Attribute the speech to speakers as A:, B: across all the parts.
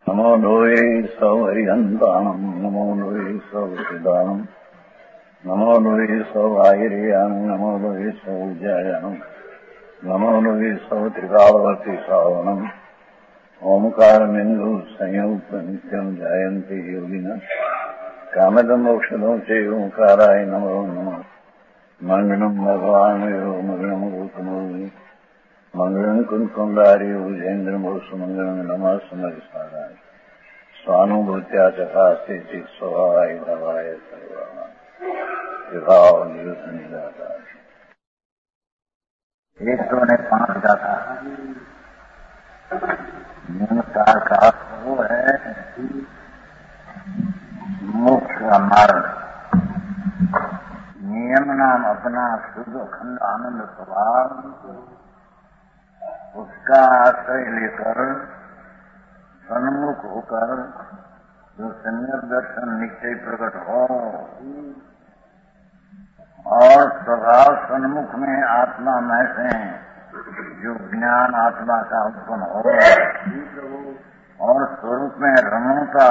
A: नमो लोये सौहरिहन्ताणम् नमो लोये सौहृदानम् नमो लोये सौभागिर्यानम् नमो लोये सौज्यायानम् नमो लोये सौत्रिकावती सावनम् ओंकारमिन्दु संयुक्त नित्यम् जायन्ति योगिनः कामदम् मोक्षदम् च ओंकाराय नमो नमः मङ्गलम् भगवान् मङ्गलम् गौतमोऽपि मंगलम कुंकुंडारी उजेन्द्रमोसु मंगलम नमः समरिसाराय स्वानुभूत्या चकास्ते चित स्वभावाय भवाय सर्वभाव विभाव निरुद्ध निराकार। एक तो ने 5 गाथा नियमकार का वो है मोक्ष का मार्ग। नियम नाम अपना शुद्ध अखंड आनंद स्वभाव उसका आश्रय लेकर सन्मुख होकर जो सम्यक दर्शन निश्चय प्रकट हो और स्वभाव सन्मुख में आत्मा में से जो ज्ञान आत्मा का उत्पन्न हो और स्वरूप में रमणता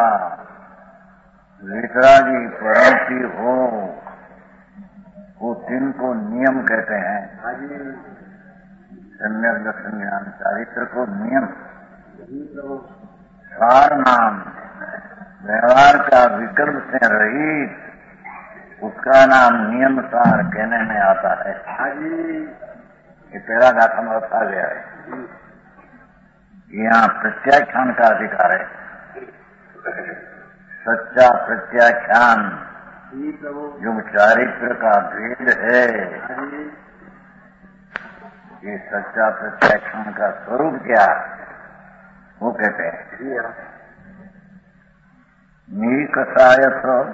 A: वितरागी परमति हो वो 3 को नियम कहते हैं। सम्यक दर्शन ज्ञान चारित्र को नियम। सार नाम व्यवहार का विकल्प से रहित उसका नाम नियम सार कहने में आता है। ये पहला गाथा में बता गया है। यहाँ प्रत्याख्यान का अधिकार है। सच्चा प्रत्याख्यान जो चारित्र का भेद है ये सच्चा प्रत्याख्यान का स्वरूप क्या वो कहते हैं। नीकसाय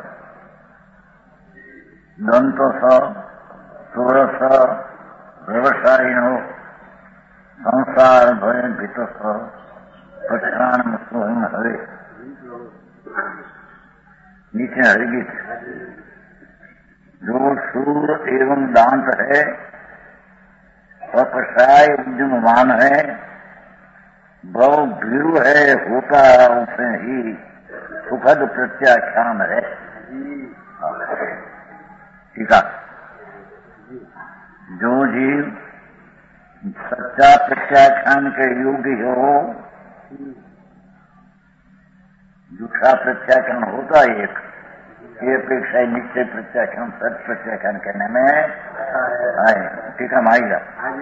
A: दंत सूरस व्यवसायिनो संसार भय भीत प्रक्षाण मुक्त हरे। नीचे हरिगीत जो सूर एवं दांत है अपसाय उद्यमवान है बहु भीरु है होता उसे ही सुखद प्रत्याख्यान है। ठीक है। जो जीव सच्चा प्रत्याख्यान के योग्य हो झूठा प्रत्याख्यान होता एक ये अपेक्षा निश्चय प्रत्याख्यान सच प्रत्याख्यान कहने में आए। ठीक है आएगा।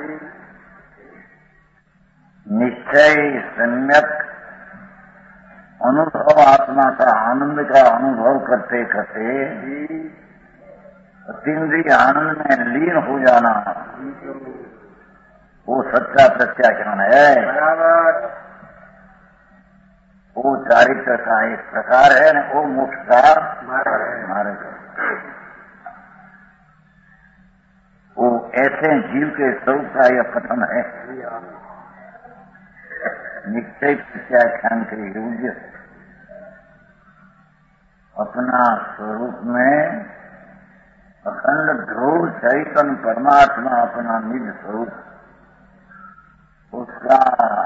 A: निश्चय सम्यक अनुभव आत्मा का आनंद का अनुभव करते करते अतीन्द्रिय आनंद में लीन हो जाना वो सच्चा प्रत्याख्यान है। वो चारित्र का एक प्रकार है न वो मोक्ष का मार्ग। वो ऐसे जीव के स्वरूप का यह कथन है। निश्चय प्रत्याख्यान के योग्य अपना स्वरूप में अखंड ध्रुव चैतन्य परमात्मा अपना निज स्वरूप उसका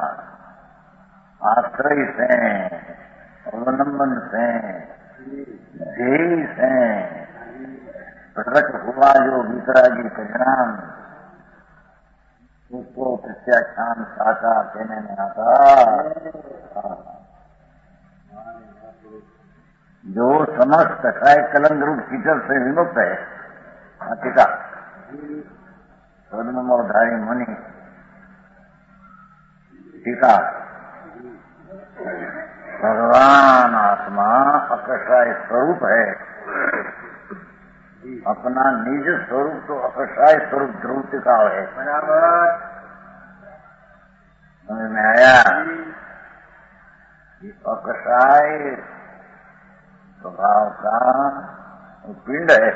A: आश्रय से अवलंबन से ध्येय से प्रकट हुआ जो वितरागी परिणाम उसको प्रत्याख्यान साचा कहने में आता। जो समस्त काय कलंक रूप कीचड़ से विमुक्त है। टीका स्वधर्मधारी मुनि। टीका भगवान आत्मा अकषाय स्वरूप है। अपना निज स्वरूप तो अकषाय स्वरूप ध्रुव टिका है। समझ में आया। अकषाय स्वभाव का पिंड है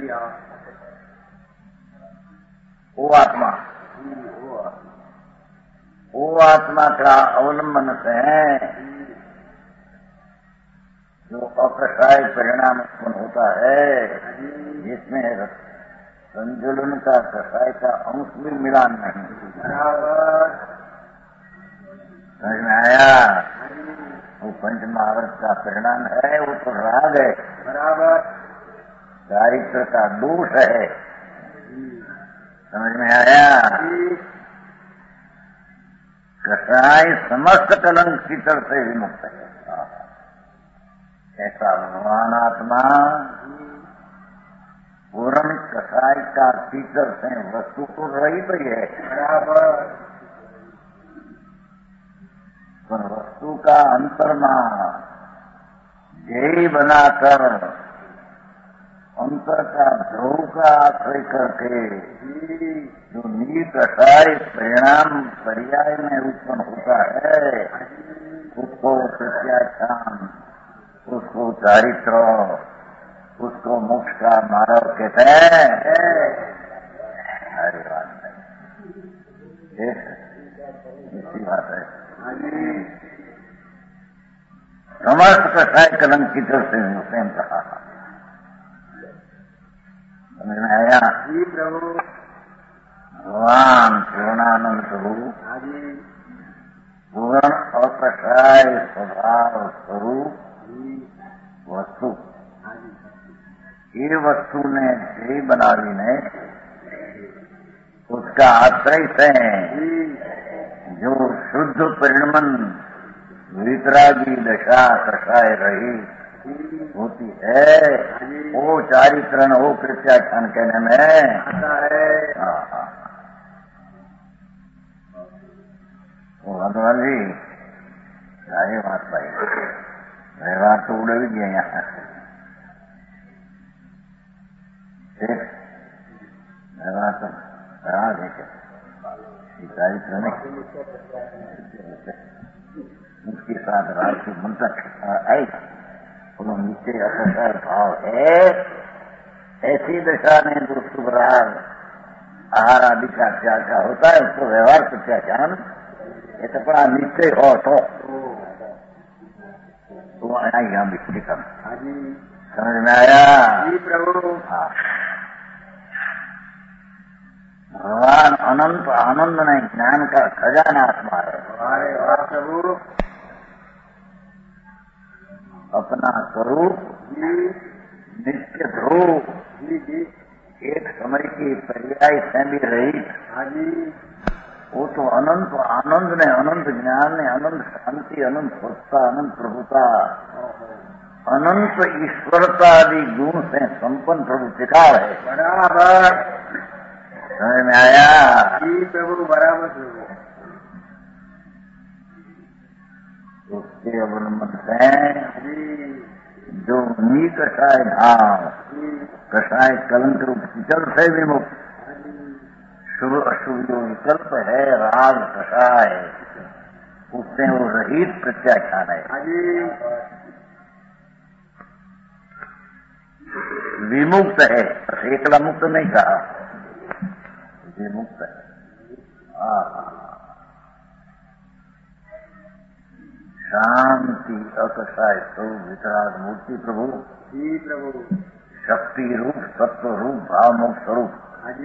A: वो आत्मा। वो आत्मा का अवलंबन से जो अकषाय परिणाम उत्पन्न होता है जिसमें संजुलन का कषाय का अंश भी मिलान नहीं। समझ में आया। वो पंच महाव्रत का परिणाम है, वो तो राग है,
B: बराबर,
A: चारित्र का दोष है। समझ में आया? कसाई समस्त कलंक कीचड़ से विमुक्त है। ऐसा भगवान आत्मा पूर्ण कसाई का कीचड़ से वस्तु तो रहित ही है,
B: बराबर,
A: पर वस्तु का अंतर्मा ध्येय बनाकर अंतर का ध्रुव का आश्रय करके जो नीत कसाई परिणाम पर्याय में उत्पन्न होता है, उसको प्रत्याख्यान, उसको चारित्र, उसको मोक्ष का मार्ग कहते हैं। अरे बात है, इसी बात है। समस्त कसाई कलंकित से स्वयं कहा। समझ में आया?
B: जी प्रभु।
A: भगवान पूर्णानंद प्रभु
B: हाजी,
A: पूर्ण अकसाय स्वभाव स्वरूप वस्तु, ये वस्तु ने ध्येय बना ली ने, उसका आश्रय से जो शुद्ध परिणमन वितरागी दशा कसाय रही होती है, वो चारित्रण, वो प्रत्याख्यान कहने में
B: आता है।
A: वो भगवान जी सारी बात भाई व्यवहार तो उड़ भी गया यहाँ। व्यवहार तो व्यवहार देखे चारित्र नहीं, उसके साथ राज की मंत्र आई, नीचे असर भाव है। ऐसी दशा में जो शुभराग आहार आदि का त्याग का होता है, उसको व्यवहार प्रत्याख्यान, ये तो बड़ा निश्चय हो तो यहाँ विकसित कर। समझ में आया?
B: जी प्रभु।
A: हाँ, भगवान अनंत आनंद ने ज्ञान का खजाना आत्मा है।
B: अरे वाह प्रभु।
A: अपना स्वरूप नित्य ध्रुव, एक समय की पर्याय से भी रही, वो तो अनंत आनंद ने, अनंत ज्ञान ने, अनंत शांति, अनंत स्वच्छता, अनंत प्रभुता, अनंत ईश्वरता आदि गुण से संपन्न प्रभु टिकाव है।
B: बराबर।
A: समझ में आया?
B: जी प्रभु, बराबर प्रभु।
A: उसके अवलंबन से जो नी कसाय भाव, कसाय कलंक रूप कीचड़ से विमुक्त, शुभ अशुभ जो विकल्प है राग कसाय, उससे वो रहित प्रत्याख्यान है, विमुक्त है। एकला मुक्त नहीं कहा, विमुक्त है। शांति अकसाय स्वरूप वितराग मूर्ति प्रभु,
B: जी प्रभु,
A: शक्ति रूप, सत्व रूप, भाव मुक्त स्वरूप,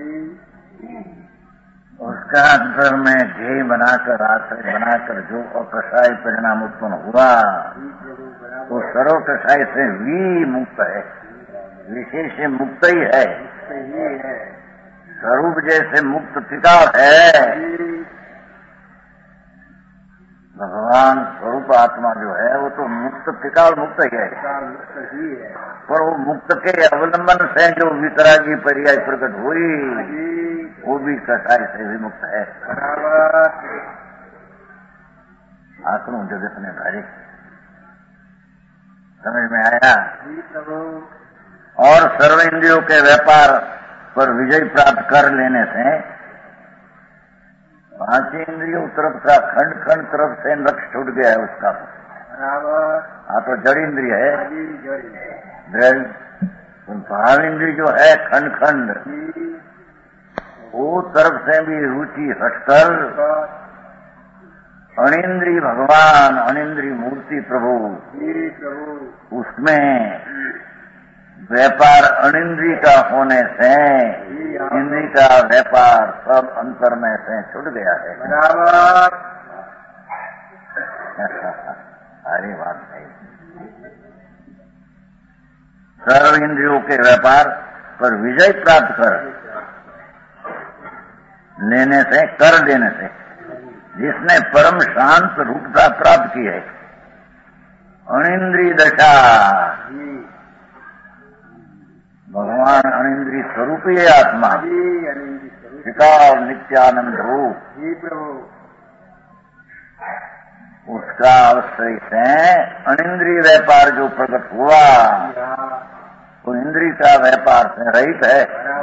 A: उसका अंतर में ध्येय बनाकर, आश्रय बनाकर जो अकसाय परिणाम उत्पन्न हुआ, वो सर्व कसाय से विमुक्त है, विशेष मुक्त ही है, स्वरूप जैसे मुक्त टिकाव है। भगवान स्वरूप आत्मा जो है वो तो मुक्त टिकाव मुक्त ही है, पर वो मुक्त के अवलंबन से जो वितरागी पर्याय प्रकट हुई, वो भी कसाय से भी मुक्त है। आत्मा जगत में भारी। समझ में आया? और सर्व इंद्रियों के व्यापार पर विजय प्राप्त कर लेने से पांच इंद्रियों तरफ का खंड खंड तरफ से लक्ष्य छूट गया है उसका। हाँ, तो जड़ इंद्रिय है, भाव इंद्रिय जो है खंड खंड, वो तरफ से भी रुचि हटकर अनिंद्रिय भगवान, अनिंद्रिय मूर्ति प्रभु, उसमें व्यापार अनिंद्रिय का होने से इंद्रिय का व्यापार सब अंतर में से छूट गया है। सारी बात है। सर्व इंद्रियों के व्यापार पर विजय प्राप्त कर लेने से, कर देने से, जिसने परम शांत रूपता प्राप्त की है, अनिंद्रिय दशा, भगवान अनिंद्रिय स्वरूप ही आत्मा, पिता और नित्यानंद रूप, उसका अवश्य से अनिंद्रिय व्यापार जो प्रकट हुआ वो इंद्रिय का व्यापार से रहित है।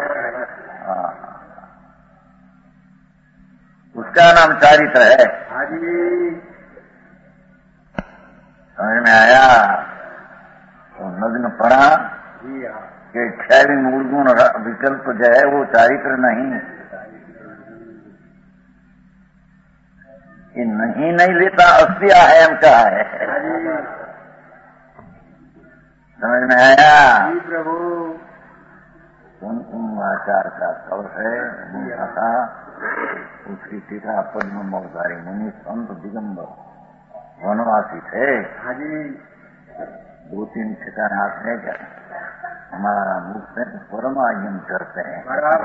A: उसका नाम चारित्र है। समझ में आया? तो नग्न पड़ा कि क्षय मूल गुण विकल्प जो है वो चारित्र नहीं, ये नहीं लेता अस्थि अहम का है। समझ में आया?
B: प्रभु
A: कुमकुम आचार का कव है था, उसकी टीका पद्म मौसारी मुनि संत दिगंबर वनवासी थे। 2-3 ठिकाने आते हैं क्या हमारा मुख से परमागम करते हैं।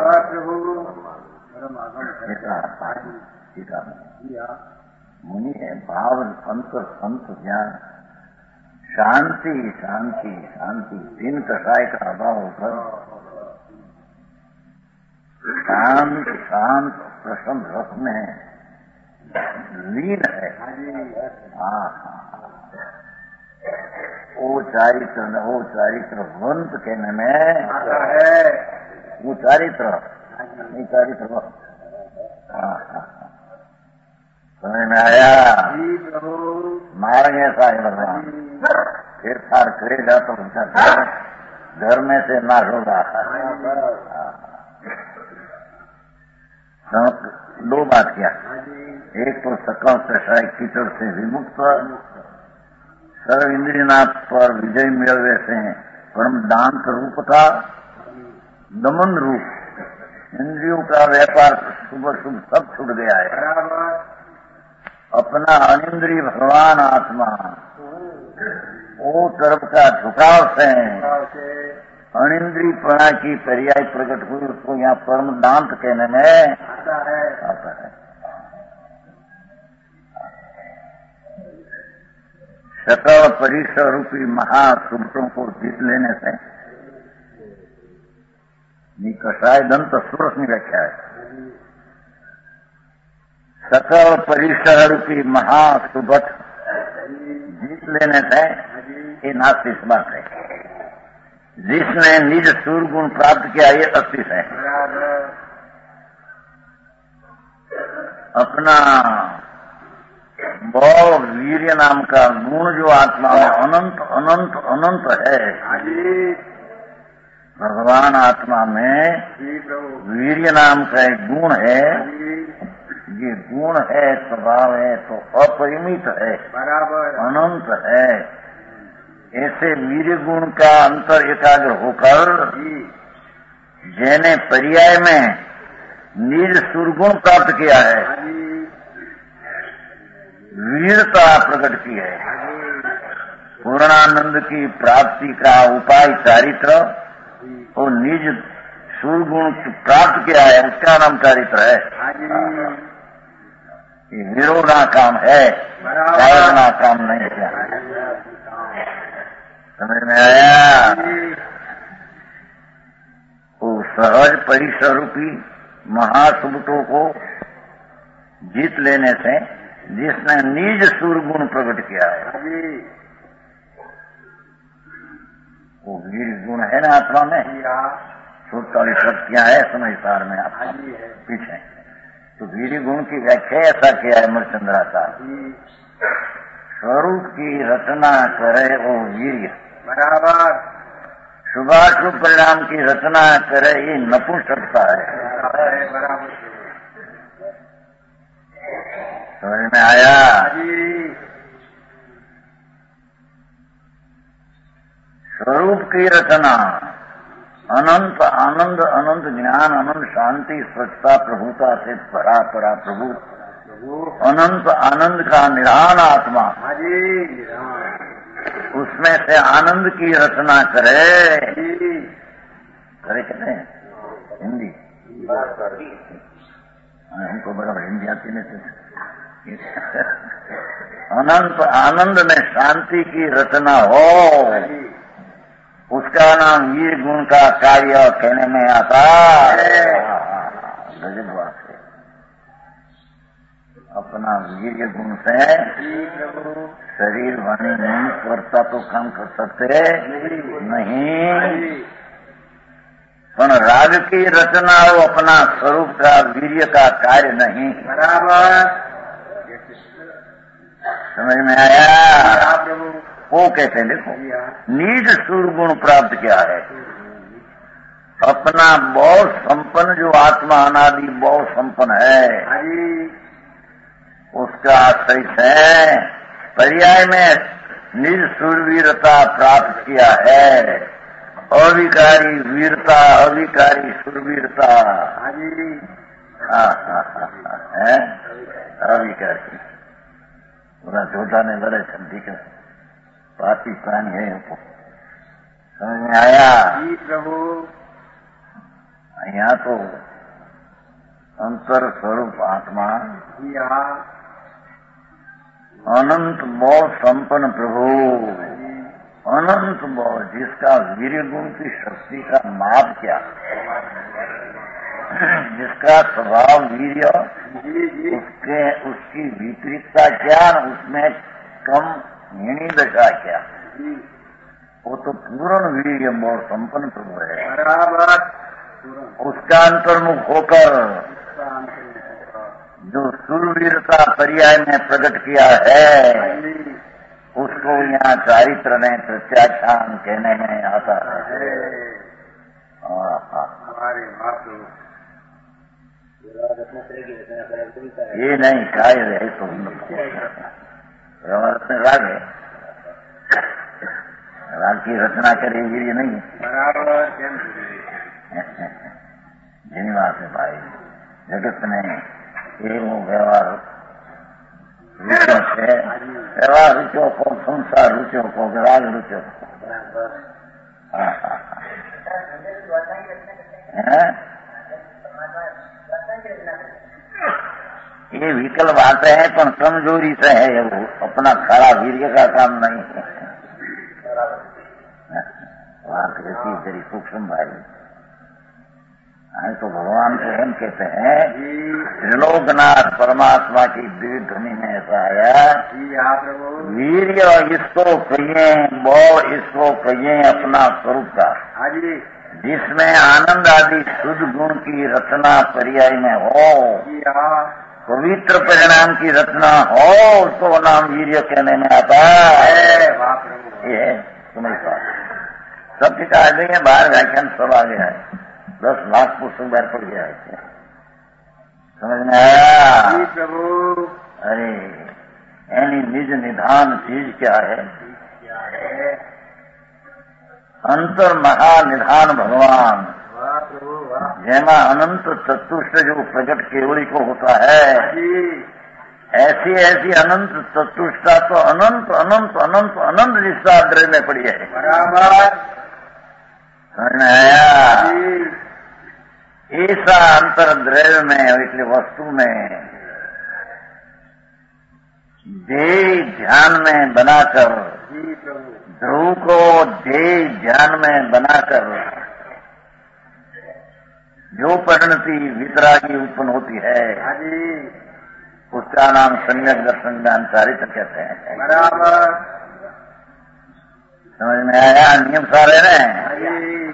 A: टीका मुनि है भाव अंतर संत ज्ञान शांति शांति शांति, 3 कषाय का अभाव होकर शांत शांत प्रसन्न रस में लीन है। वो चारित्र वंत कहने में वो चारित्र नहीं, चारित्र समझ में आया? मारेंगे ऐसा है भगवान, फिर फार करेगा तो उनका घर में से नाश होगा। 2 बात किया, एक तो सकल कषाय कीचड़ से विमुक्त, सर्व इंद्रियनाथ पर विजय मिलवे से परम दांत रूप था, दमन रूप, इंद्रियों का व्यापार शुभ शुभ सब छूट गया है। अपना अनिंद्रिय भगवान आत्मा वो तरफ का झुकाव से अनिंद्रिय पणा की पर्याय प्रकट हुई, उसको यहाँ परम दांत कहने में आता है। सकल परिसर रूपी महासुभटों को जीत लेने से कषाय दंत सुरस में व्याख्या है। सकल परिसर रूपी महासुभट जीत लेने से ये नास्तिक बात है। जिसने निज सूर्य गुण प्राप्त किया ये अस्तित्व है। अपना बौ वीर्य नाम का गुण जो आत्मा में अनंत अनंत अनंत है, भगवान आत्मा में वीर्य नाम का एक गुण है। ये गुण है, स्वभाव है तो अपरिमित है, अनंत है। ऐसे वीर्य गुण का अंतर एकाग्र होकर जिन्हें पर्याय में निज सुरगुण प्राप्त किया है, वीरता प्रकट की है, पूर्णानंद की प्राप्ति का उपाय चारित्र और निज सुरगुण प्राप्त किया है, उसका नाम चारित्र है। ये विरोधा काम है, साधना काम नहीं किया। समझ में आया? वो सहज परिसर रूपी महासुभटों को जीत लेने से जिसने निज सूर्य गुण प्रकट किया है, वो वीर गुण है ना आत्मा में। 47 शक्तियां है समझदार में आप पीछे, तो वीर गुण की व्याख्या ऐसा किया है मरचंद्राचा, स्वरूप की रचना करे वो वीर्य,
B: बराबर
A: शुभाशुभ परिणाम की रचना करे ये नपुंसकता है।
B: बराबर
A: समझ में आया? स्वरूप की रचना अनंत आनंद, अनंत ज्ञान, अनंत शांति, स्वच्छता, प्रभुता से परा प्रभु
B: प्रभु।
A: अनंत आनंद का निधान आत्मा,
B: हाँ जी, निधान।
A: उसमें से आनंद की रचना करे।
B: जी।
A: करे कहते हैं हिंदी, हमको बराबर हिंदी आती नहीं। अनंत आनंद में शांति की रचना हो, उसका नाम वीर गुण का कार्य कहने में आता है। गजब बात है। अपना वीर गुण से शरीर वाणी नहीं करता तो काम कर सकते नहीं, पर राग की रचना हो अपना स्वरूप का वीर्य का कार्य नहीं।
B: बराबर
A: समझ में आया?
B: प्रभु।
A: वो कहते हैं देखो, नीज सूर्य गुण प्राप्त किया है। अपना बहुत संपन्न जो आत्मा अनादि बहुत संपन्न है, उसका आश्रय है पर्याय में निज सूरवीरता प्राप्त किया है। अविकारी वीरता, अविकारी सूरवीरता है। अविकारी पूरा झूठा नहीं बड़े संधि का पाकिस्तानी है। समझ में आया?
B: जी प्रभु।
A: यहाँ तो अंतर स्वरूप आत्मा अनंत बहुत संपन्न प्रभु, अनंत बहुत, जिसका वीर्य गुण की शक्ति का माप क्या, जिसका स्वभाव वीर्य, उसकी विपरीतता क्या, उसमें कम हीणी दशा क्या, वो तो पूर्ण वीर्य बहुत संपन्न प्रभु है।
B: बराबर।
A: उसका अंतर्मुख होकर जो सूरवीरता पर्याय में प्रकट किया है, उसको यहाँ चारित्र में प्रत्याख्यान कहने में आता है। ये नहीं कायद है तो राग है, राग की रचना करेगी ये नहीं। यही बात है भाई, जगत में एवं व्यवहार रुचियों से, व्यवहार रुचियों को, संसार रुचियों को, राग रुचियों को, ये विकल बात है, पर कमजोरी से है वो, अपना खड़ा वीर्य का काम नहीं है। बात ऐसी तेरी सूक्ष्म भाई है। तो भगवान को हम कहते हैं त्रिलोकनाथ परमात्मा की दिव्य ध्वनि में ऐसा आया, वीर्य इसको कहिए, बल इसको कहिए अपना स्वरूप का, जिसमें आनंद आदि शुद्ध गुण की रचना पर्याय में हो, पवित्र परिणाम की रचना हो, उसको नाम वीर्य कहने में आता है। ये तुम्हें सब ठीक आ गई है, बाहर व्याख्यान सब आ गया है, 10 लाख पुस्तक बाहर पड़ गया है। समझ में आया?
B: जी प्रभु।
A: अरे यानी निज निधान चीज क्या है? अंतर महानिधान भगवान, जैमा अनंत चतुष्ट जो प्रकट केवली को होता है, ऐसी ऐसी अनंत चतुष्टा तो अनंत अनंत अनंत अनंत निष्ठा द्रव्य में पड़ी है।
B: बराबर।
A: समझ में आया? ऐसा अंतर द्रव्य में, इसलिए वस्तु में देह ध्यान में बनाकर, ध्रुव को देह ध्यान में बनाकर जो परिणति वितरागी उत्पन्न होती है, उसका नाम सम्यक दर्शन ज्ञान चारित्र कहते हैं।
B: बराबर।
A: समझ में आया? नियम सारे ने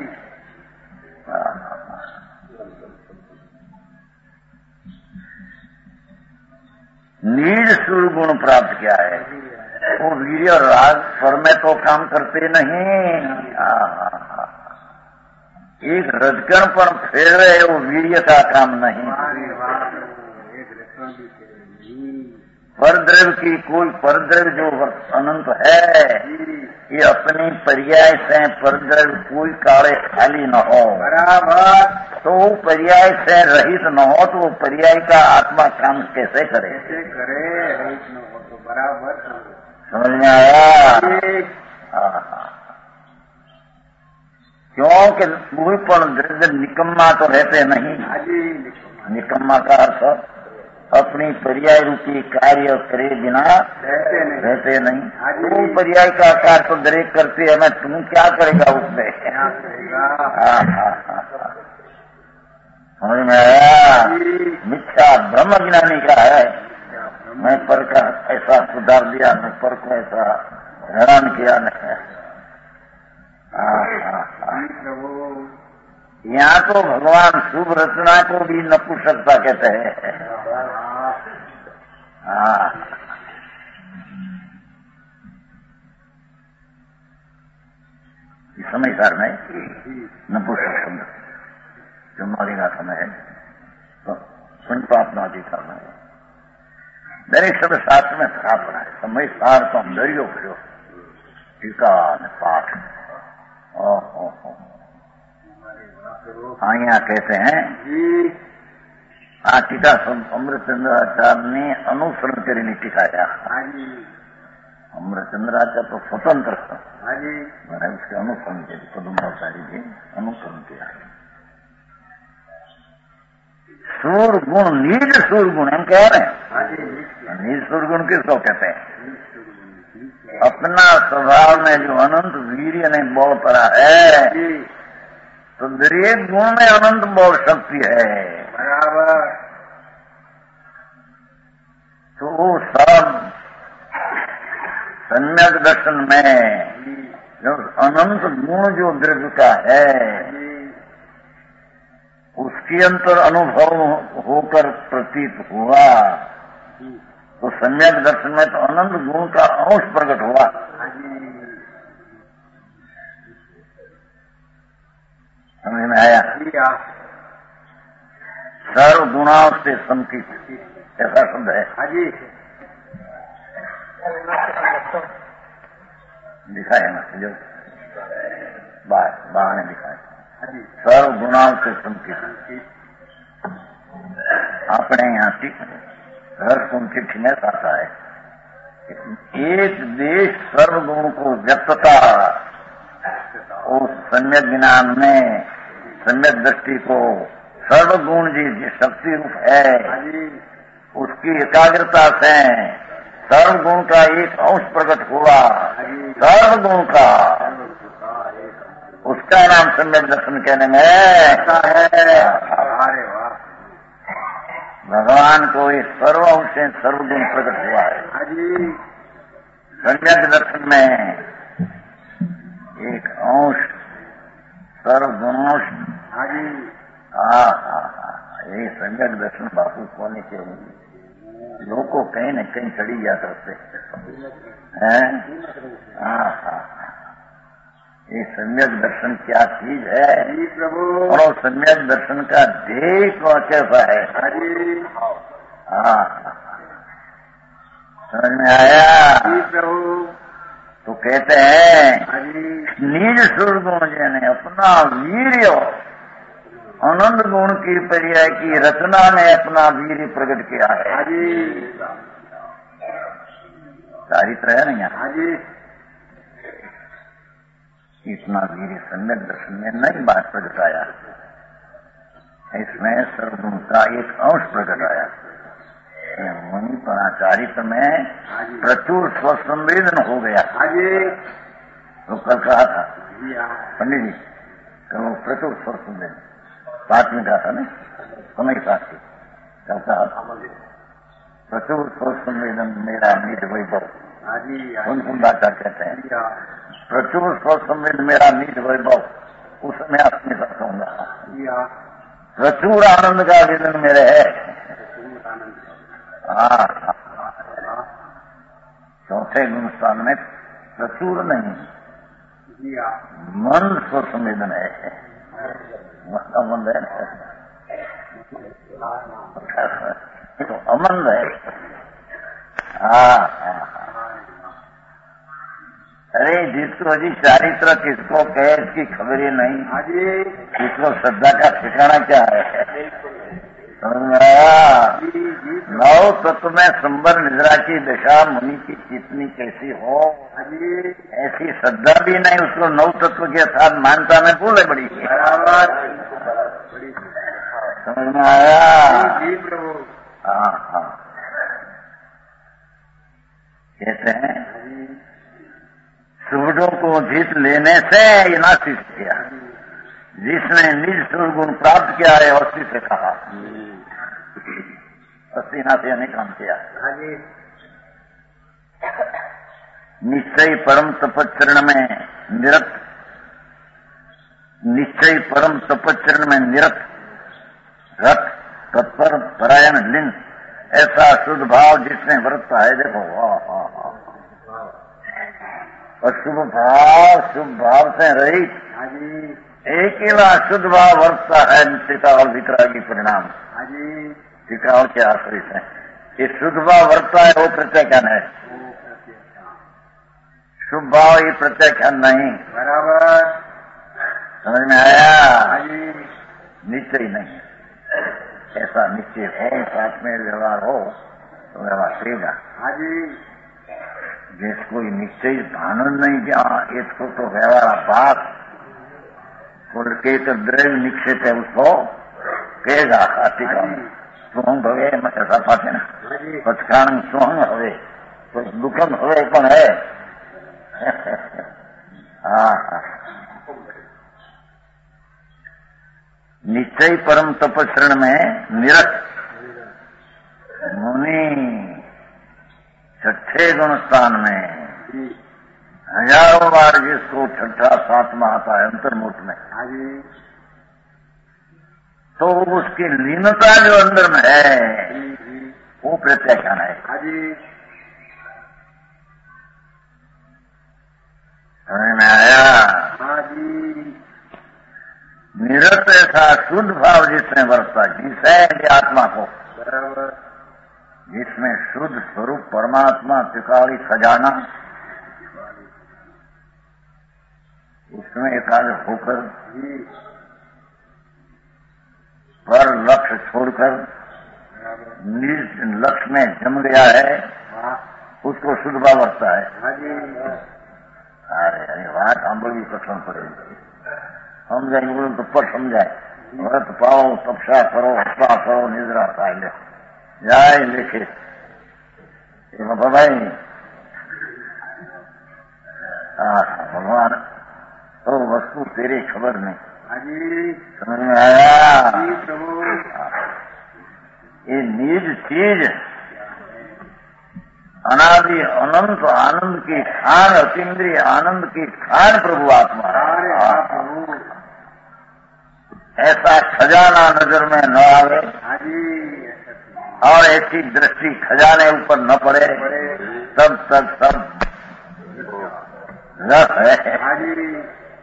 A: नीड सूर्य गुण प्राप्त किया है। वो वीर्य और राग स्वर में तो काम करते नहीं, एक रजकण पर फेर रहे, वो वीर्य का काम नहीं। परद्रव्य की कोई परद्रव्य जो अनंत है, ये अपनी पर्याय से परद्रव्य कोई काले खाली न हो,
B: बराबर।
A: तो पर्याय से रहित न हो, तो वो पर्याय का आत्मा काम कैसे करे?
B: कैसे करे? रहित न हो तो बराबर।
A: समझ में आया? क्योंकि कोई पण द्रव्य निकम्मा तो रहते नहीं। निकम्मा का अर्थ अपनी पर्याय रूपी कार्य करे बिना रहते नहीं। तू पर्याय का कार्य तो दरेक करते है, मैं तुम क्या करेगा उसमें? समझ में आया? मिथ्या ब्रह्म ज्ञानी का है, मैं पर का ऐसा सुधार दिया, मैं पर को ऐसा हैरान किया नहीं। यहाँ तो भगवान शुभ रचना को भी नपुंसकता कहते हैं। इस समय सर में नपुंसक शब्द जो मालिका समय है, तो संपापनाधिकार में दरेक शब्द शास्त्र में स्थापना है। समय सार तो हम दरियो भरो टीका पाठ। यहाँ कहते हैं टीका अमृतचंद्राचार्य ने अनुसरण करीने टीकाया। अमृतचंद्राचार्य तो स्वतंत्र मैंने उसके अनुसरण के पद्माचार्य जी अनुसरण किया। सूर गुण निज सूर गुण हम कह रहे हैं। निज सूर गुण किसको कहते हैं? अपना स्वभाव में जो अनंत वीर्य ने बल पड़ा है, तो दरेक गुण में अनंत बल शक्ति है। बराबर। तो वो सब सम्यक दर्शन में जो अनंत गुण जो द्रव्य का है, उसके अंतर अनुभव होकर प्रतीत हुआ, तो सम्यक दर्शन में तो अनंत गुण का अंश प्रकट हुआ। समझ में आया? सर्व गुणाओं से संकित ऐसा शब्द है। लिखा है ना जो बाहर ने लिखा है, सर्व गुणाओं से संकित। अपने यहाँ हर चिट्ठी में आता है, एक देश सर्वगुण को व्यक्तता, उस सम्यक ज्ञान में सम्यक दृष्टि को सर्वगुण जी शक्ति रूप है, उसकी एकाग्रता से सर्वगुण का एक अंश प्रकट हुआ। सर्वगुण का उसका नाम सम्यक दर्शन कहने में है। भगवान को इस सर्व अंश से सर्वगुण प्रकट हुआ है। सम्यक दर्शन में एक अंश सर्वगुणांश। ये सम्यक दर्शन बापू होने के लोग को कहीं न कहीं चढ़ी जा सकते हैं। ये सम्यक दर्शन क्या चीज है प्रभु, और सम्यक दर्शन का ध्येय कैसा है? समझ में आया प्रभु? तो कहते हैं निज सुर गुण ने अपना वीर्य आनंद गुण की पर्याय की रचना में अपना वीर्य प्रकट किया है। चारित्र है ना यहाँ, इतना वीर्य सम्यक दर्शन में नई बात प्रकट आया। इसमें सर्वगुण का एक अंश प्रकट आया। मुनि पराचारित्र में प्रचुर स्वसंवेदन हो गया। तो कल कहा था पंडित जी, कल प्रचुर स्वसंवेदन पाठ में कहा था ना, समय साथ की कल कहा था प्रचुर स्वसंवेदन मेरा निज वैभव। कौन कुंडाचार्य कहते हैं प्रचुर स्वसंवेदन मेरा निज वैभव, उसमें अपने साथ होगा। प्रचुर आनंद का वेदन मेरे है। चौथे गुण स्थान में प्रचुर नहीं, मन स्वसंवेदन है। मंद है तो अमंद है। हाँ। अरे जिसको जी चारित्र किसको कहे इसकी खबर ही नहीं।
B: हाँ जी।
A: इसको श्रद्धा का ठिकाना क्या है? समझ में आया? नौ तत्व में संबर निद्रा की दशा मुनि की कितनी कैसी हो, ऐसी श्रद्धा भी नहीं। उसको नौ तत्व के साथ मानता में भूल है बड़ी। समझ में आया?
B: जी प्रभु।
A: हाँ हाँ। कहते हैं सुगुणों को जीत लेने से ये नासिक किया। जिसने निज सुगुण प्राप्त किया है अस्थि से कहा, अस्थि नाथी ने काम किया। निश्चय परम तपच्चरण में निरत, निश्चय परम तपच्चरण में निरत रत तत्पर परायण लिंग, ऐसा शुद्ध भाव जिसने वर्तता है। देखो वाह वाह वाह। और शुभ भाव से रहित एक ही शुद्ध भाव वर्तता है निश्चिता और वितरागी परिणाम। टीका और क्या आश्रित है? ये शुद्ध भाव वर्तता है वो प्रत्याख्यान है। शुभ भाव ये प्रत्याख्यान नहीं।
B: बराबर
A: समझ में आया? निश्चय नहीं। ऐसा निश्चय हो, साथ में व्यवहार हो तो व्यवहार देगा। जिसको निश्चय भान नहीं क्या इसको तो व्यवहार बात के तो द्रव्य निक्षेप है उसको कहेगा। सुहंग भवे ऐसा पाते ना, पचकान सुहंग हवे तो दुखम हवे पण है। हाँ। निश्चय परम तपस्रण में निरत मुनि छठे गुण स्थान में हजारों बार जिसको छठा सातवां आता है अंतर्मुख में, तो उसकी लीनता जो अंदर में है वो प्रत्याख्यान है। समझ में आया? निरत ऐसा शुद्ध भाव जिसमें वर्तता, जिसे आत्मा को, जिसमें शुद्ध स्वरूप परमात्मा त्रिकाली खजाना, उसमें एकाग्र होकर पर लक्ष्य छोड़कर निज लक्ष्य में जम गया है, उसको शुद्ध भाव वर्तता है। अरे बात हम बड़ी कठिन पड़ेगी। समझाएंगे बोले तो पर समझाए। व्रत पाओ, तपस्या करो, हत्या करो, निद्रा पाए जाए लिखे भाई। भगवान तो वस्तु तेरी खबर नहीं। समझ में आया? ये निज चीज अनादि अनंत आनंद की खान, अतीन्द्रिय आनंद की खान प्रभु आत्मा है। ऐसा खजाना नजर में न आवे और ऐसी दृष्टि खजाने ऊपर न पड़े, तब तक सब रस है।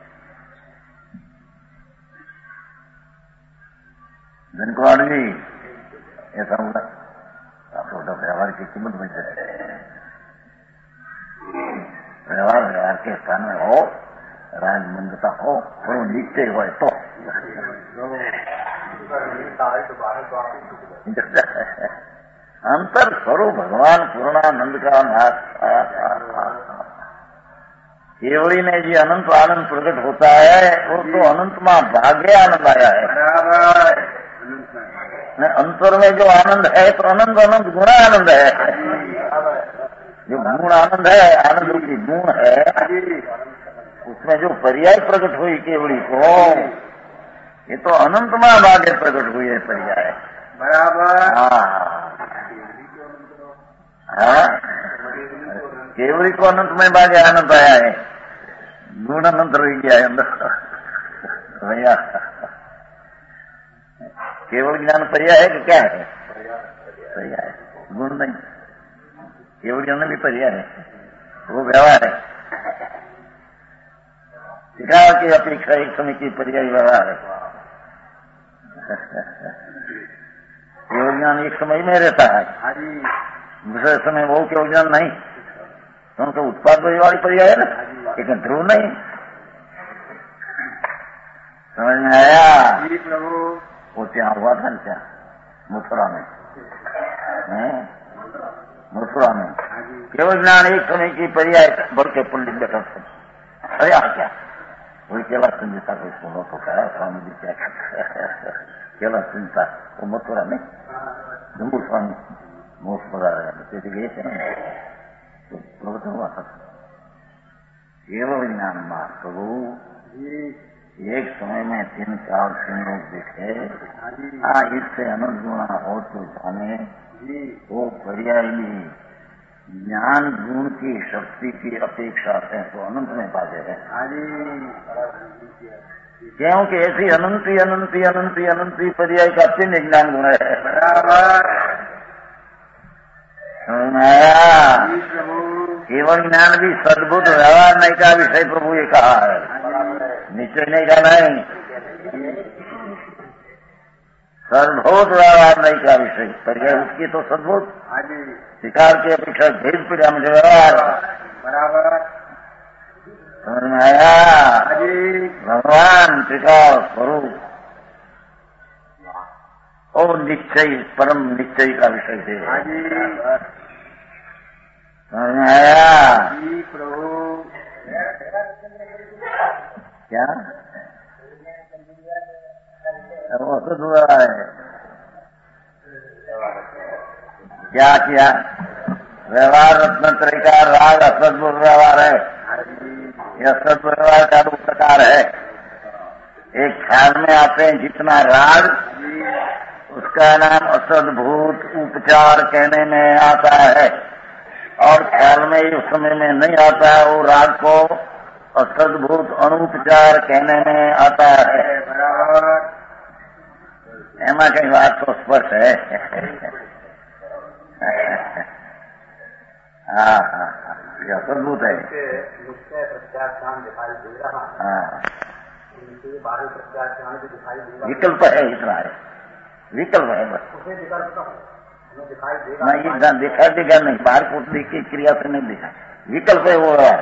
A: जिनको आदमी ऐसा होगा तो व्यवहार की कीमत मिल जाती है। व्यवहार के स्थान में हो, राजमंदता हो, थोड़ा नीचे हो तो अंतर स्वरूप भगवान पूर्णानंद का नाथ। केवली में जी अनंत आनंद प्रकट होता है, वो तो अनंत में भाग्य आनंद आया है। अंतर में जो आनंद है तो अनंत अनंत गुण आनंद है। जो गुण आनंद है, आनंद की गुण है, उसमें जो पर्याय प्रकट हुई केवली को, ये तो अनंत में भाग्य प्रकट हुई है पर्याय।
B: बराबर।
A: हाँ, केवली को अनंत में भाग्य आनंद आया है, गुण अनंत रह गया है अंदर भैया। केवल ज्ञान पर्याय है कि क्या है? पर्याय है, गुण नहीं। केवल ज्ञान भी पर्याय है, वो व्यवहार है। शिकार की अपेक्षा एक समय की पर्याय व्यवहार है। केवल ज्ञान एक समय में रहता है दूसरे समय वो के ओरिजिनल नहीं, तो उनको उत्पाद वाली पर्याय है ना, लेकिन ध्रुव नहीं। समझ में आया?
B: जी प्रभु।
A: वो ત્યાં हुआ था क्या मथुरा में, मथुरा में केवल ज्ञान एक समय की पर्याय बढ़ के पंडित बैठा था। अरे क्या वही केवल चिंता को सुनो तो कहा स्वामी जी क्या केवल चिंता वो मथुरा में जम्मू स्वामी मोक्ष पड़ा गए थे ना, तो प्रवचन हुआ था केवल ज्ञान प्रभु एक समय में 3-4 लोग देखे, इससे अनंत गुणा हो तो जाने, वो पर्याय भी ज्ञान गुण की शक्ति की अपेक्षा है तो अनंत में पाते हैं। क्योंकि ऐसी अनंती अनंती अनंती अनंती पर्याय का 3 ज्ञान गुण है। केवल ज्ञान भी सद्भुत व्यवहार नहीं का विषय प्रभु ये कहा है, निश्चय नहीं का नहीं, सद्भुत व्यवहार नहीं का विषय पर्याय उसकी तो सद्भुत शिकार की अपेक्षा भेद पीड़ा मुझे व्यवहार
B: बराबर
A: समझ में आया। भगवान त्रिकाल स्वरूप और निश्चय परम निश्चय का विषय है। समझ में आया?
B: प्रभु
A: क्या वो तो हुआ है, क्या किया व्यवहार रत्नत्रय का राग असद्भुत व्यवहार है। यह असद्भुत व्यवहार का 2 प्रकार है। एक ख्याल में आते हैं जितना राग उसका नाम असद्भुत उपचार कहने में आता है, और ख्याल में उस समय में नहीं आता है वो राग को असद्भुत अनुपचार कहने में आता है। एमा कई बात तो स्पष्ट है। हाँ हाँ यह असद्भुत है।
B: निश्चय प्रत्याख्यान दिखाई दे रहा है, बाहरी प्रत्याख्यान भी दिखाई दे रहा है।
A: विकल्प है, इतना है विकल्प है बस,
B: उसे विकल्प दिखाई देगा
A: नहीं दिखा देगा नहीं, बाहर को की क्रिया से नहीं दिखा, विकल्प है वो है।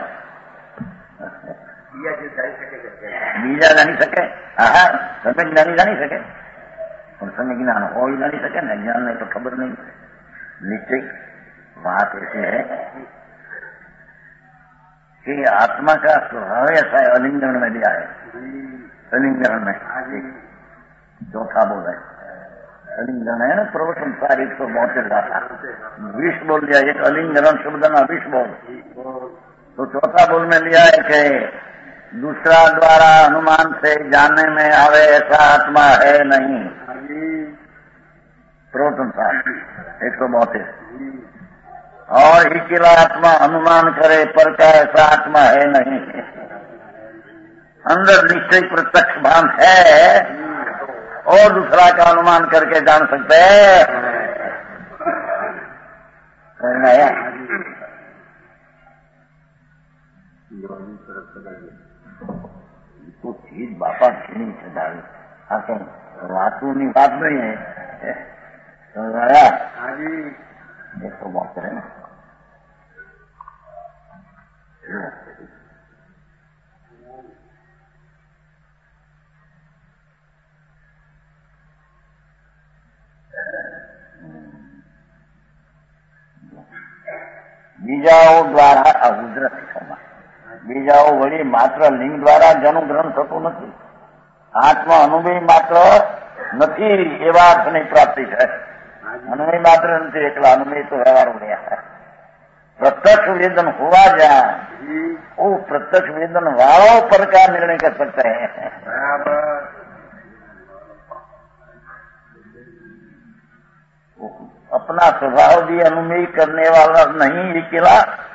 A: बीजा जानी सके सम्यक ज्ञानी जानी सके, और सम्यक ज्ञान हो ही जानी सके न ज्ञान नहीं तो खबर नहीं। निश्चय बात ऐसी है कि आत्मा का स्वभाव ऐसा है, अलिंगन में दिया है, अलिंगन में चौथा बोल है अलिंगन है ना, प्रवचन 172 का था, विष बोल दिया एक अलिंगन शब्द ना विष बोल, तो चौथा बोल में लिया है कि दूसरा द्वारा अनुमान से जानने में आवे ऐसा आत्मा है नहीं, प्रवचन 132। और अकेला आत्मा अनुमान करे पर का ऐसा आत्मा है नहीं, अंदर निश्चय प्रत्यक्ष भान है और दूसरा का अनुमान करके जान सकते हैं। तो चीज बापा छीनी છે દારૂ આ કઈ વાતોની વાત નહીં है, समझ आया?
B: हाँ जी।
A: ये तो बात है ना। બીજાઓ દ્વારા અવધ્ર શીખવામાં, બીજાઓ વળી માત્ર લિંગ દ્વારા જેનું ગ્રહણ થતું નથી, આત્મા અનુભવી માત્ર નથી એવા અર્થની પ્રાપ્તિ છે। અનુભવી માત્ર નથી, એકલા અનુભવી તો વ્યવહાર રહ્યા। प्रत्यक्ष वेदन हुआ जाए वो प्रत्यक्ष वेदन वालों पर का निर्णय कर सकते हैं। अपना स्वभाव भी अनुमेय करने वाला नहीं अकेला,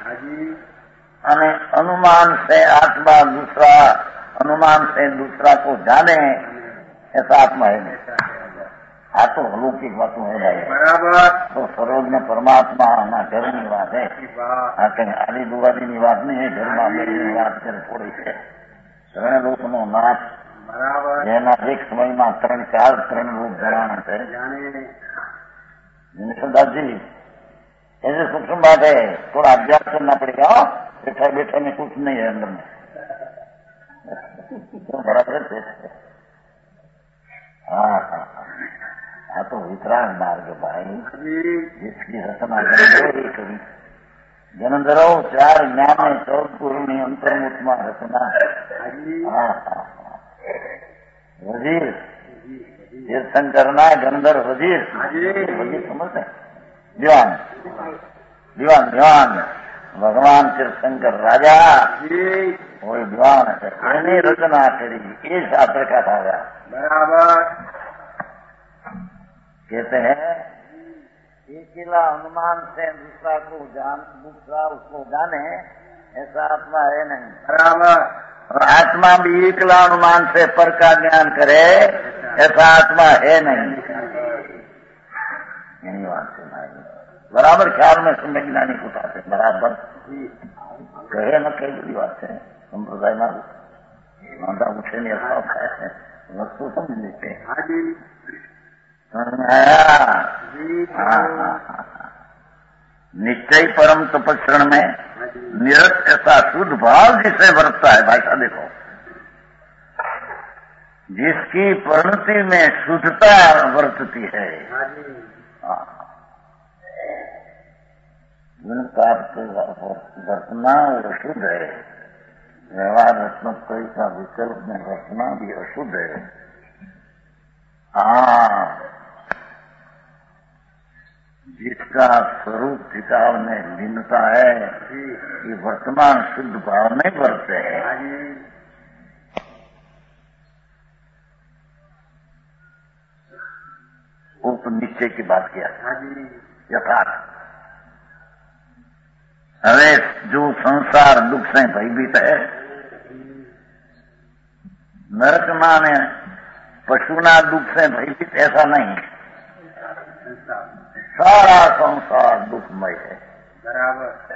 A: अनुमान से आत्मा दूसरा, अनुमान से दूसरा को जाने ऐसा आत्मा है नहीं। આ તો અલૌકિક વાતો है भाई,
B: बराबर।
A: तो सरोज में परमात्मा ना घर ની વાત है, આ કઈ આલી દુવાદી ની વાત નહીં है, ઘરમાં બેની વાત છે થોડી છે। ત્રણ રૂપનો નાથ
B: बराबर।
A: જેના એક સમયમાં 3-4 રૂપ જણાણા છે। સરદારજી ऐसे सूक्ष्म बात है, थोड़ा अभ्यास करना पड़ेगा। बैठा बैठा में कुछ नहीं है अंदर में, तो बराबर है। हाँ तो वितराग मार्ग भाई, जिसकी रचना करी जनधरो चार ज्ञान चौथ पूर्णी अंतर्मुत्मा रचना। वजीर तीर्थंकर ना गंधर वजीर, वजीर समझते हैं, दीवान दीवान दीवान भगवान तीर्थंकर राजा वही दीवान है। रचना करी ये शास्त्र का था बराबर। कहते हैं अकेला अनुमान से दूसरा उसको जाने, ऐसा आत्मा है नहीं बराबर। और आत्मा भी अकेला अनुमान से पर का ज्ञान करे, ऐसा आत्मा है नहीं। यही बात है भाई, बराबर ख्याल में संवैज्ञानिक उठाते बराबर कहे न कही बड़ी बात है। संप्रदाय माता उठे नहीं ऐसा वस्तु समझ लेते हैं। निश्चय परम तपस्रण में निरत ऐसा शुद्ध भाव जिसे वर्तता है। भाषा देखो, जिसकी परिणति में शुद्धता वर्तती है, जिनका वर्तना वो अशुद्ध है। व्यवहार रत्नोत्तरी का विकल्प में वर्तना भी अशुद्ध है। जिसका स्वरूप टिकाव में भिन्नता है, कि वर्तमान शुद्ध भाव में वर्ते है। वो तो निश्चय की बात किया यथार्थ। अरे जो संसार दुख से भयभीत है, नरक माने पशुना दुख से भयभीत, ऐसा नहीं। सारा संसार दुखमय है बराबर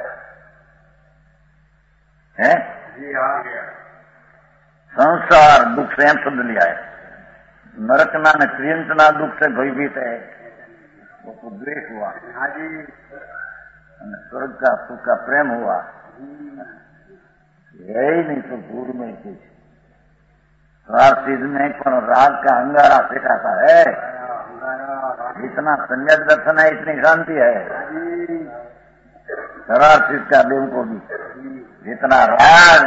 A: है जी। हाँ, संसार दुख से शब्द लिया है। नरकना ने त्रियंतना दुख से भयभीत है, वो तो द्वेष हुआ। हाँ जी। स्वर्ग का सुख का प्रेम हुआ, यही नहीं तो दूर में कुछ चीज में पण राग का अंगारा सिखाता है। इतना संयत दर्शन है, इतनी शांति है। शरार चीज का देव को भी जितना राग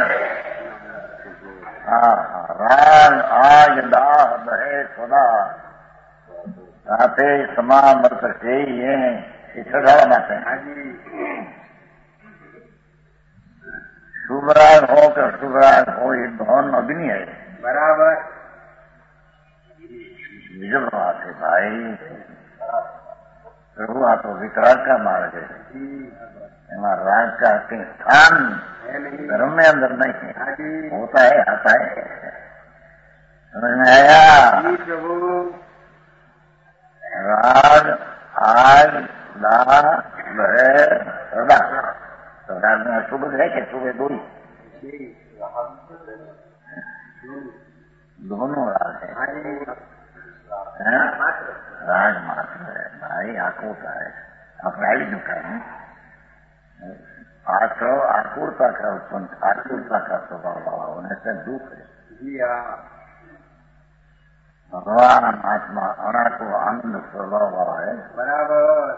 A: राग आग दाह बहे सदा साथे समा मर्त से ये छठा बात है। शुभ राग हो कर शुभ राग हो, ये धौन अग्नि है बराबर। विजय बात है भाई, प्रभु तो विकराग का मार्ग है। राग का स्थान धर्म में अंदर नहीं है, होता है आता है। समझ में आया? राग आग दा बह सदा, सदा में अशुभ है कि शुभ दो ही, दोनों राग है। राग मात्र है भाई, आंखों का है। अपराधी जो कहें आकुरता का उत्पन्न, आकुरता का स्वभाव होने से दुख है। भगवान आत्मा अना को आनंद स्वभाव है बराबर।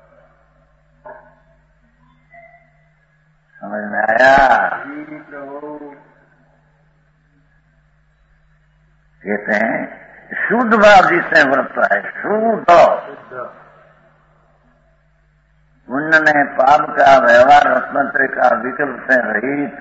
A: समझ में आया? कहते हैं शुद्ध भाव जिससे वर्तता है, शुद्ध पुण्य ने पाप का व्यवहार रत्नत्र का विकल्प से रहित,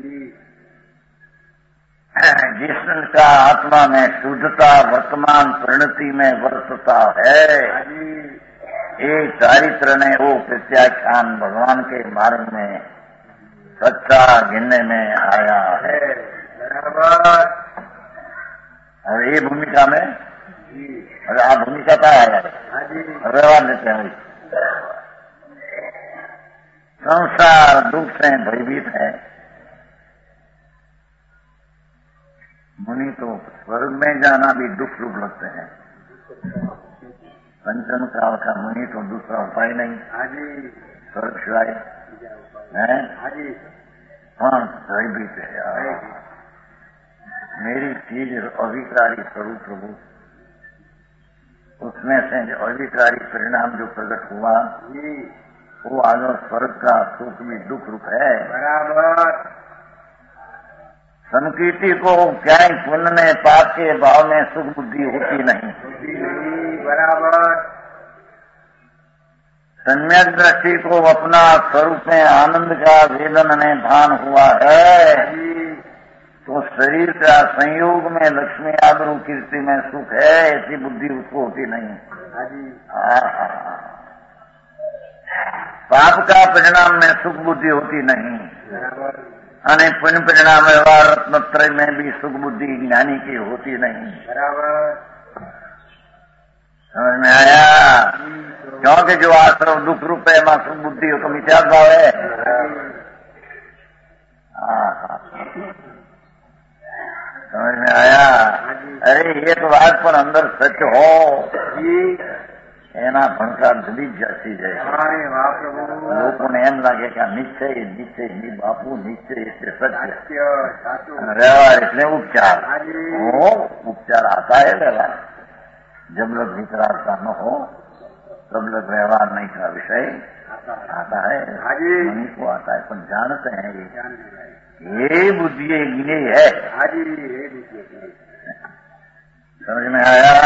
A: जिसका आत्मा में शुद्धता वर्तमान परिणति में वर्तता है, एक चारित्र ने वो प्रत्याख्यान भगवान के मार्ग में सच्चा गिनने में आया है बराबर। और ये भूमिका में, अरे आप भूमिका का आया व्यवहार देते हैं। संसार दुख से भयभीत है, मुनि तो स्वर्ग में जाना भी दुख रूप लगते हैं। पंचम काल का मुनि तो दूसरा उपाय नहीं। स्वर्ग सिवाय है। हाँ सही भी थे यार। मेरी चीज अविकारी स्वरूप प्रभु, उसमें से जो अविकारी परिणाम जो प्रकट हुआ वो आगे स्वर्ग का सुख भी दुख रूप है।
B: बराबर।
A: संकीर्ति को क्या पुण्य में पाप के भाव में सुख बुद्धि होती नहीं।
B: बराबर।
A: सम्यक दृष्टि को अपना स्वरूप में आनंद का वेदन में भान हुआ है तो शरीर का संयोग में लक्ष्मी आबरू कीर्ति में सुख है, ऐसी बुद्धि उसको होती नहीं। पाप का परिणाम में सुख बुद्धि होती नहीं। अने पुण्य परिणाम व्यवहार रत्नत्रय में भी सुख बुद्धि ज्ञानी की होती नहीं। समझ में आया? क्योंकि जो आश्रम दुख रूप है मां सुख बुद्धि हो तो मिथ्या भाव है। समझ में आया? अरे एक बात पर अंदर सच हो एना भणकार जली जाती जाए। लोकोने एम लागे कि निश्चय निश्चय ની બાપુ નિશ્ચય એટલે સત્ય વ્યવહાર એટલે ઉપચાર हो। उपचार आता है व्यवहार, जब लग विचार का न हो तब लग व्यवहार नहीं का विषय आता है, मनी को आता है। पर जानते हैं ये बुद्धि ये है। समझ में आया?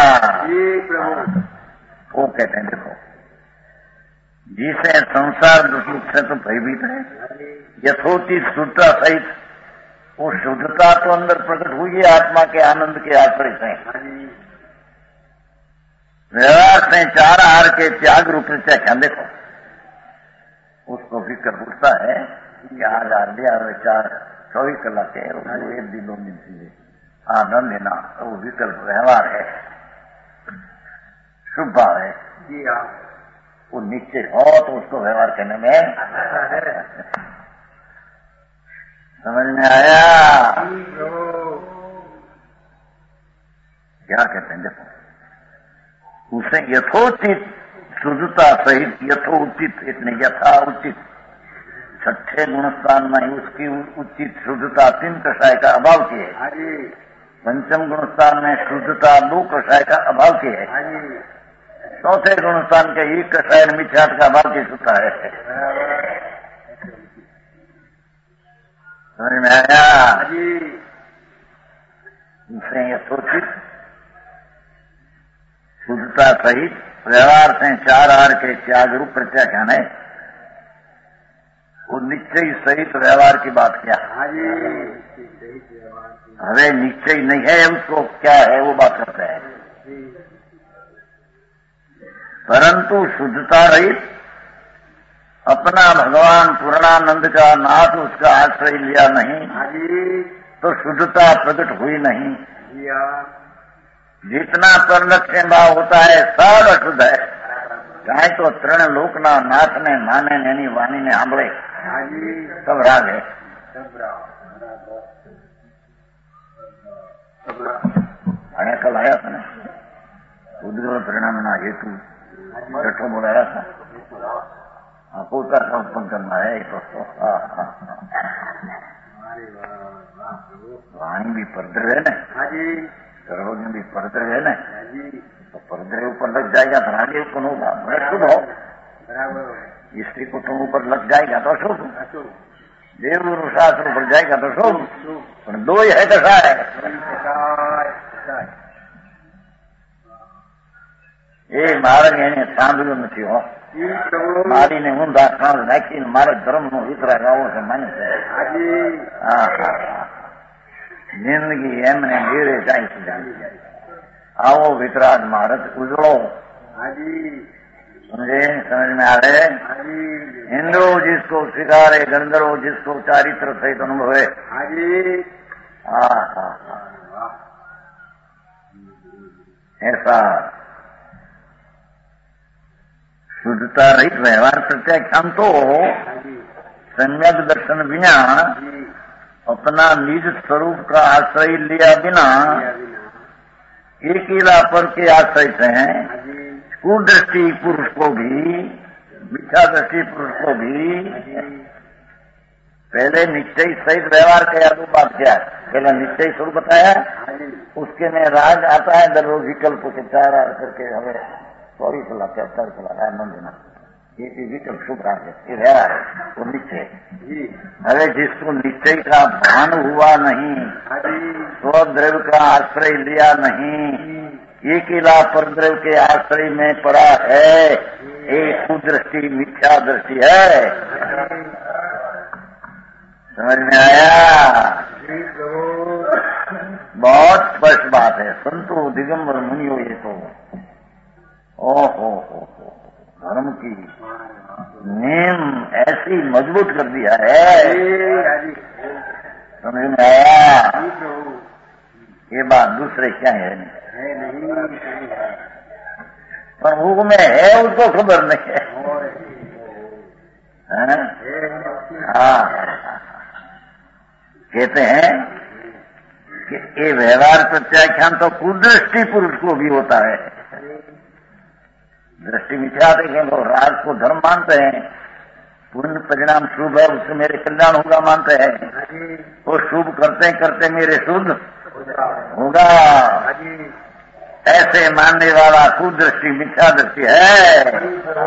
A: वो कहते हैं देखो, जिसे संसार दुख से तो भयभीत है, यथोचित शुद्धता सहित वो शुद्धता तो अंदर प्रकट हुई है आत्मा के आनंद के आश्रय से। व्यवहार से चार आहार के त्याग रूप से क्या देखो, उसको फिक्र उठता है कि आज आरडी आर 24 कलाक है, एक दिनों में आनंद लेना वो विकल्प व्यवहार है, शुभ भाव है। वो निश्चय हो तो उसको व्यवहार करने में समझ में आया? क्या कहते हैं देखो, उसे यथोचित शुद्धता सहित यथोचित इतने यथा उचित छठे गुणस्थान में उसकी उचित शुद्धता 3 कषाय का अभाव की है। पंचम गुणस्थान में शुद्धता 2 कषाय का अभाव की है। चौथे गुणस्थान के 1 कषाय मिथ्यात्व का अभाव की शुद्धता है। समझ में आया? उसे यथोचित शुद्धता सहित व्यवहार से 4 आहार के त्याग रूप प्रत्याख्यान है। वो निश्चय सहित व्यवहार की बात क्या? अरे निश्चय नहीं है उसको क्या है वो बात करते हैं, परंतु शुद्धता रहित अपना भगवान पूर्णानंद का नाथ उसका आश्रय लिया नहीं तो शुद्धता प्रकट हुई नहीं। जितना परलक्ष्य भाव होता है सब अशुद्ध है, चाहे तो तृण लोकना नाथ ने माने नैनी वाणी ने आंबड़े सब राग है। आया कल आया था ना उद्गल परिणाम ना हेतु छठो बोलाया था, पोता का उत्पन्न करना है तो वाणी भी परद्र है ना, सर्वज्ञ भी परद्र है ना, तो परद्र ऊपर लग जाएगा तो आगे कौन होगा? बड़ा शुभ हो। स्त्री को तुम ऊपर लग जाएगा तो शुभ, देव गुरु शास्त्र ऊपर जाएगा तो शुभ, पर 2 ही है दशा है। એ માર્ગ એને સાંભળ્યો નથી હો, મારીને ઊંધા કાળ નાખીને મારે ધર્મનો વિતરાગ આવો છે માને છે। જિંદગી એમને ધીરે જાય છે, આવો વિતરાગ માર્ગ ઉજળો। समझे? समझ में आ रहे? हिंदू जिसको स्वीकारे, गंधर्व जिसको चारित्र सहित अनुभवे। ऐसा शुद्धता रहित व्यवहार प्रत्याख्यान तो सम्यक दर्शन बिना अपना निज स्वरूप का आश्रय लिया बिना अकेला पर के आश्रय से कुदृष्टि पुरुष को भी मिथ्या दृष्टि पुरुष को भी पहले निश्चय सहित व्यवहार किया। दो बात क्या है, पहले निश्चय स्वरूप बताया, उसके में राग आता है, दर विकल्प के चार करके हमें 24 चलाते 18 चला है मन देना, ये विकल्प शुभ राग है, ये व्यवहार है, वो निश्चय। अरे जिसको निश्चय का भान हुआ नहीं, स्वद्रव्य का आश्रय लिया नहीं, एक इला परद्रव्य के आश्रय में पड़ा है, एक कुदृष्टि मिथ्या दृष्टि है। समझ में आया? बहुत स्पष्ट बात है। संतो दिगंबर मुनियो, ये तो ओहो धर्म की नेम ऐसी मजबूत कर दिया है। समझ में आया? ये बात दूसरे क्या है नहीं, पर वो में है उसको खबर नहीं है। हाँ, कहते हैं कि ये व्यवहार प्रत्याख्यान तो कुदृष्टि पुरुष को भी होता है। दृष्टि मिथ्या देखें, लोग राज को धर्म मानते हैं, पुण्य परिणाम शुभ है, उससे मेरे कल्याण होगा मानते हैं, वो शुभ करते करते मेरे शुद्ध होगा, ऐसे मानने वाला कुदृष्टि मिथ्या दृष्टि है।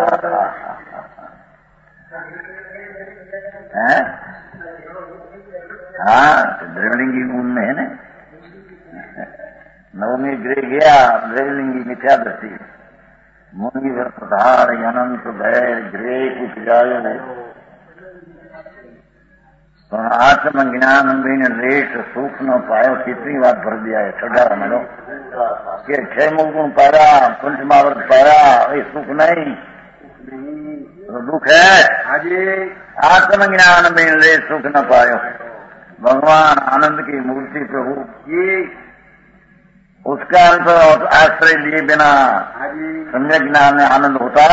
A: हाँ, द्रविलिंगी गुण में है ना, नवमी गृह गया द्रविलिंगी मिथ्या दृष्टि, मुनि वर्तधार अनंत भय गृह कुछ जायो, आत्म ज्ञान बिन लेश सुख न पायो। कितनी बात भर दिया है छठा मनो कि 6 मुगुण पाया, पंचमावर्त पाया, ये सुख नहीं तो दुख है। आत्मज्ञान बिन ले सुख न पायो, भगवान आनंद की मूर्ति प्रभु की, उसका अंत आश्रय लिए बिना सम्यक ज्ञान में आनंद होता।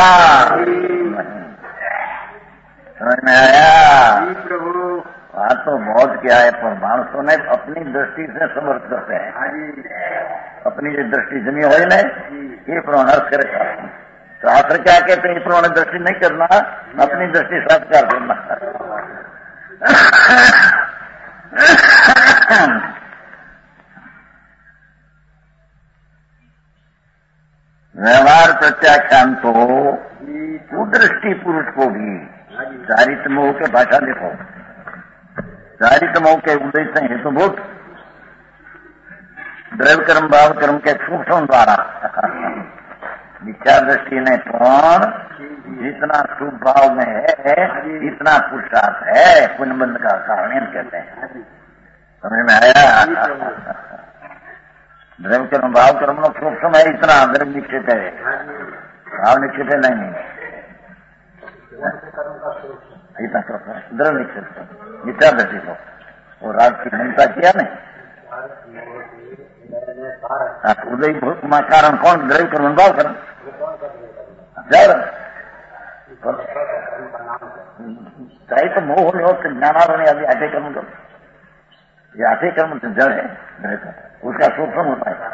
A: समझ में आया? प्रभु बात तो बहुत क्या है, पर मानसों ने अपनी दृष्टि से समर्थ करते हैं। अपनी जो दृष्टि जमी हो ना, ये प्रवण करेगा। शास्त्र क्या कहते हैं? ये प्रवण दृष्टि नहीं करना, अपनी दृष्टि साक्षात्कार करना। व्यवहार प्रत्याख्यान तो कुदृष्टि पुरुष को भी, चारित्र मोह के भाषा देखो, चारित्र मोह के उदय से हेतुभूत द्रव्य कर्म भाव कर्म के सूक्ष्म द्वारा मिथ्या दृष्टि ने पण जितना शुभ भाव में है इतना पुरुषार्थ है, पुण्यबंध का कारण कहते हैं। समझ में आया? द्रव्य कर्म भाव कर्म लोग सूक्ष्म है, इतना द्रव्य निक्षेप है, भाव निक्षेप है नहीं, इतना द्रव्य निक्षेप मिथ्या दृष्टि को। और राज की हिंसा किया नहीं, उदय कारण कौन? द्रव्य कर्म भाव कर्म। चाहे तो मोह हो तो ज्ञानावरण आदि आठे कर्म करो, ये आठे कर्म तो जड़ है, उसका सूक्ष्म होता है।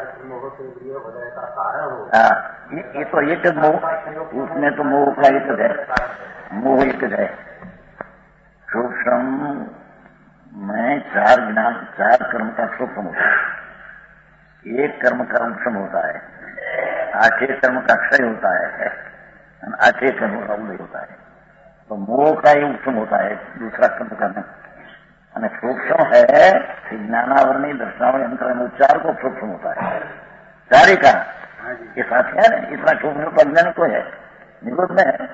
A: ये तो एक मोह, उसमें तो मोह का एक है, मोह एक है। सूक्ष्म में 4 ज्ञान 4 कर्म का सूक्ष्म होता है, एक कर्म का सूक्ष्म होता है, 8 कर्म का क्षय होता है, 8 कर्म का उदय होता है। तो मोह का ही सूक्ष्म होता है, दूसरा कर्म करना અને सूक्ष्म है ज्ञानावरणी दर्शनावली अंतरण उच्चार को सूक्ष्म होता है। चारी का ये साथ है ना, इतना सूक्ष्म अज्ञान को है, निरोध में है।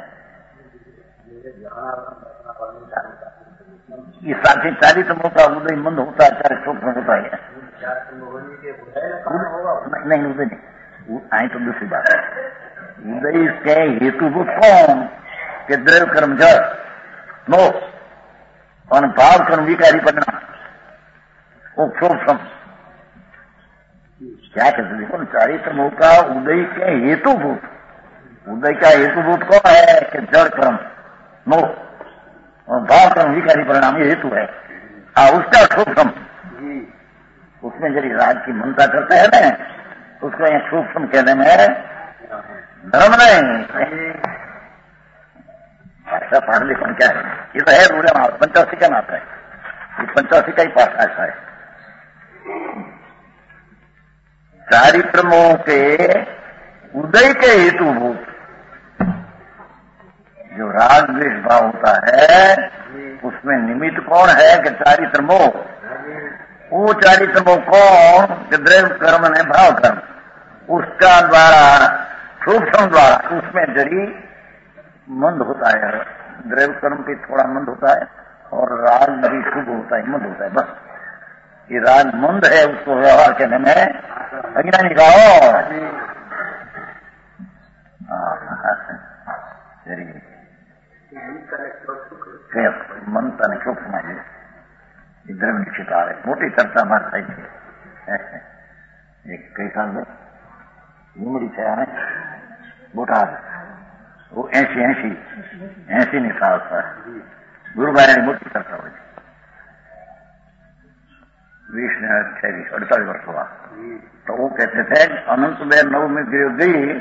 A: ये साथी चारी तमों का उदय मंद होता है, चार सूक्ष्म होता है। नहीं उदय नहीं, आई तो दूसरी बात है। उदय के हेतुभूत कौन के द्रव्य कर्म जड़ नो और भाव कर्म विकारी परिणाम, वो सूक्ष्म क्या कहते देखो, चारी तमों का उदय के हेतुभूत, उदय का हेतुभूत कौन है कि जड़ कर्म नो और भाव कर्म विकारी परिणाम, ये हेतु है। उसका सूक्ष्म, उसमें यदि राज की मनता करता है ना, उसको यहाँ सूक्ष्म कहने में धर्म नहीं। भाषा पढ़ लिखना क्या है, ये तो है रूल है, 85 का नाता है, ये 85 का ही भाषा है। चारित्र मोह के उदय के हेतुभूत जो राग द्वेष भाव होता है उसमें निमित्त कौन है कि चारित्र मोह। वो चारित्र मोह कौन कि द्रव्य कर्म है, भाव कर्म, उसका द्वारा सूक्ष्म द्वारा उसमें जरी मंद होता है, द्रव्य कर्म भी थोड़ा मंद होता है और राग भी शुभ होता है, मंद होता है। बस ये राग मंद है, उसको व्यवहार करने में अज्ञानी का हो। मन तन सूक्ष्म है, द्रव्य निश्चित आ रहे, मोटी चर्चा मार થઈ છે। एक कई साल में उम्र है बोटाद, वो 80 नहीं साल था, गुरु भाई मोटी चर्चा हुई, 48 वर्ष हुआ। तो वो कहते थे अनंत में नवमी गई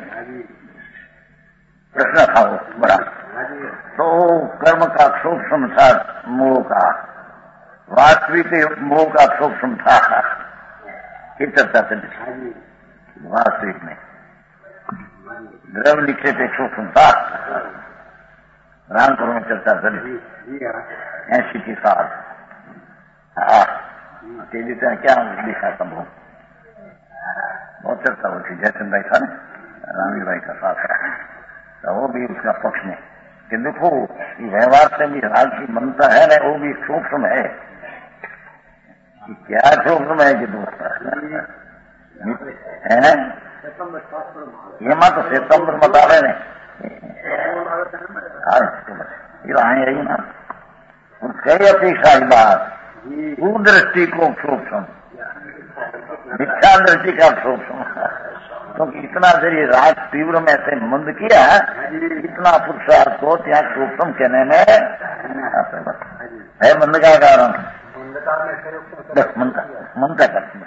A: प्रश्न था वो बड़ा, तो कर्म का सूक्ष्म था मोह का, वास्तविक मोह का सूक्ष्म था, ये चर्चा चली। वास्तविक में द्रव्य लिखे थे सूक्ष्म था, रामपुर में चर्चा चली 80 की साल। तेजी से क्या लिखा संभव, बहुत चर्चा हुई थी। जयचंद भाई था ना, रामी भाई का साथ था, तो वो भी उसका पक्ष में कि देखो ये व्यवहार से भी राग की मनता है ना, वो भी सूक्ष्म है। कि क्या सूक्ष्म है कि दोस्त है, ये मत सितंबर बता रहे ने, ये आए यही ना कई अपेक्षा बात, दृष्टि को सूक्ष्म, मिथ्या दृष्टि का सूक्ष्म, क्योंकि इतना जरिए राग तीव्र में से मंद किया, इतना पुरुषार्थ को त्याग सूक्ष्म कहने में है। मंद का कारण बस मन का कारण,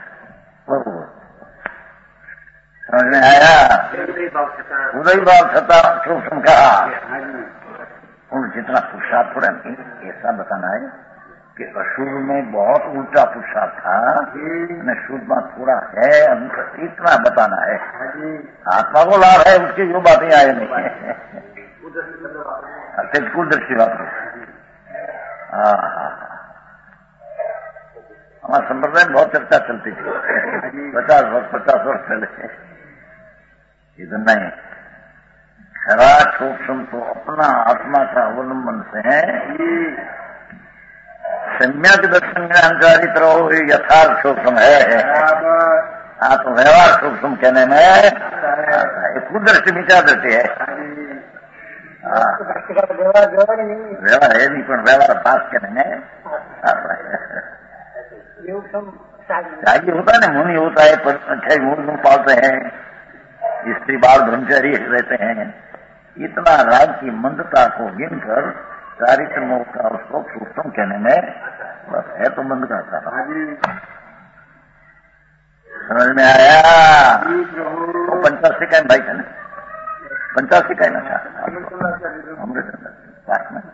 A: समझ में आया। उदय भाव छता सूक्ष्म कहा, उन जितना पुरुषार्थ थोड़ा ऐसा बताना है कि अशुभ में बहुत उल्टा पुरुषार्थ था, शुद्ध में थोड़ा है, इतना बताना है। आत्मा को लाभ है, उसकी जो बातें आए नहीं है, कुल दृष्टि बात है। हमारे संप्रदाय में बहुत चर्चा चलती थी 50 वर्ष पहले, इधर नहीं। खरा सूक्ष्म तो अपना आत्मा का अवलंबन से सम्यक दर्शन ज्ञानचारित रहो, यथार्थ सूक्ष्म है। आप व्यवहार सूक्ष्म कहने में कुदृष्टि मिटा देती है, व्यवहार है नहीं, पर व्यवहार पास कहने में त्यागी होता है ना, मुनि होता है, 6 मूर्ख पालते हैं, स्त्री बाल ब्रह्मचारी रहते हैं। इतना राग की मंदता को गिनकर चारित्र मोह का उसको सूक्ष्म कहने में बस है, तो मंद का कारण समझ में आया। तो 85 का भाई था ना, 85 का नशा अमृत पास में,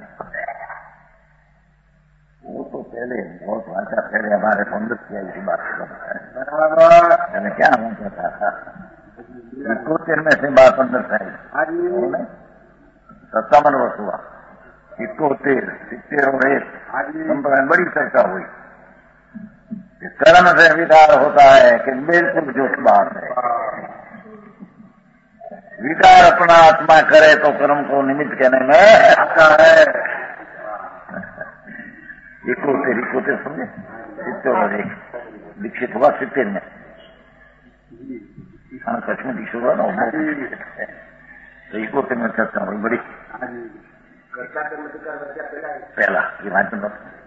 A: वो तो पहले बहुत भाषा पहले हमारे पंडित किया इसी बात को मैंने क्या हम कहता था, 71 में से बात पंडित है, 57 वर्ष हुआ, 71, 70 और 1 संप्रदाय बड़ी चर्चा हुई। कर्म से विकार होता है कि बिल्कुल जोश बात है, विकार अपना आत्मा करे तो कर्म को निमित्त कहने में आता है। 71 समझे, 70 और 1 दीक्षित हुआ 70 में, कच्छ में दीक्षित हुआ ना, तो 71 में चर्चा हुई बड़ी पहला ये वाचन